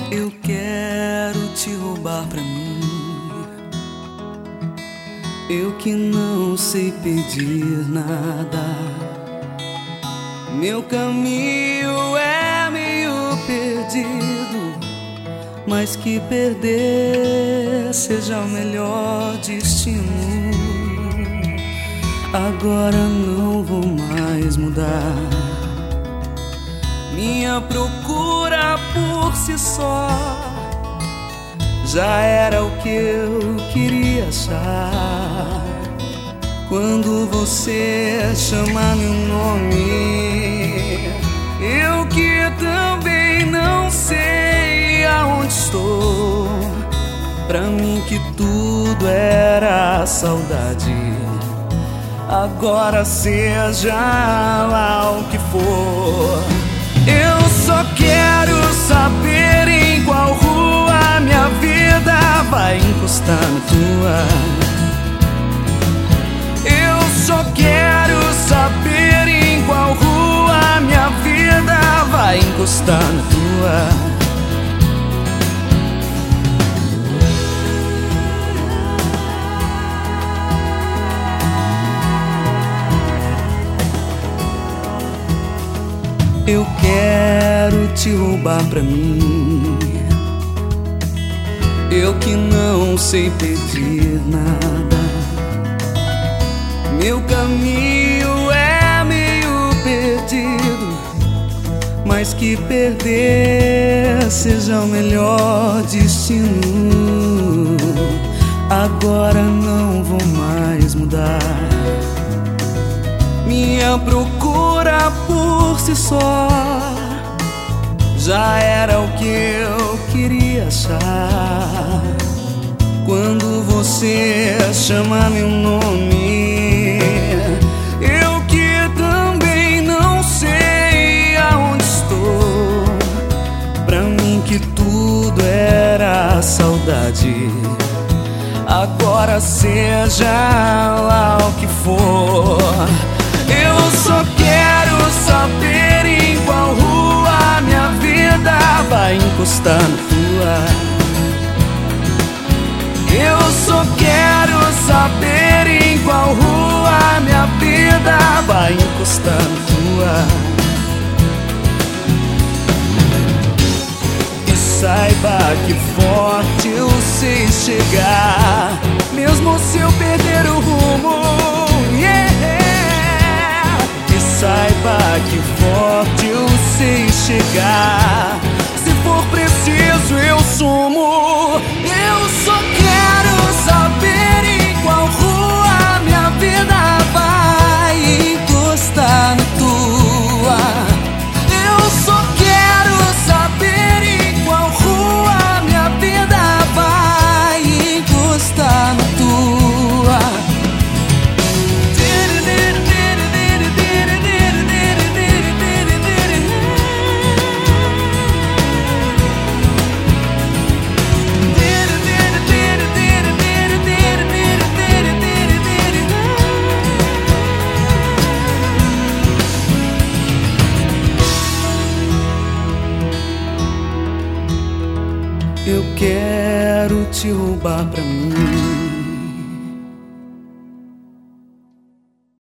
Eu quero te roubar pra mim. Eu que não sei pedir nada. Meu caminho é meio perdido, mas que perder seja o melhor destino. Agora não vou mais mudar. Minha procura por si só já era o que eu queria achar. Quando você chama meu nome, eu que também não sei aonde estou. Pra mim que tudo era saudade, agora seja lá o que for. Eu só quero saber em qual rua minha vida vai encostar na tua. Eu só quero saber em qual rua minha vida vai encostar na tua. Eu quero te roubar pra mim. Eu que não sei pedir nada. Meu caminho é meio perdido, mas que perder seja o melhor destino. Agora não vou mais mudar. Minha procura por si só já era o que eu queria achar. Quando você chama meu nome, eu que também não sei aonde estou. Pra mim que tudo era saudade, agora seja lá o que for. Eu só quero saber em qual rua minha vida vai encostar na tua. Eu só quero saber em qual rua minha vida vai encostar na tua. E saiba que forte eu sei chegar, mesmo se eu perder o rumo. Saiba que forte eu sei chegar, se for preciso eu sumo. Eu só quero saber em qual rua minha vida vai encostar na tua. Eu só quero saber em qual rua minha vida vai encostar na tua. Eu quero te roubar pra mim.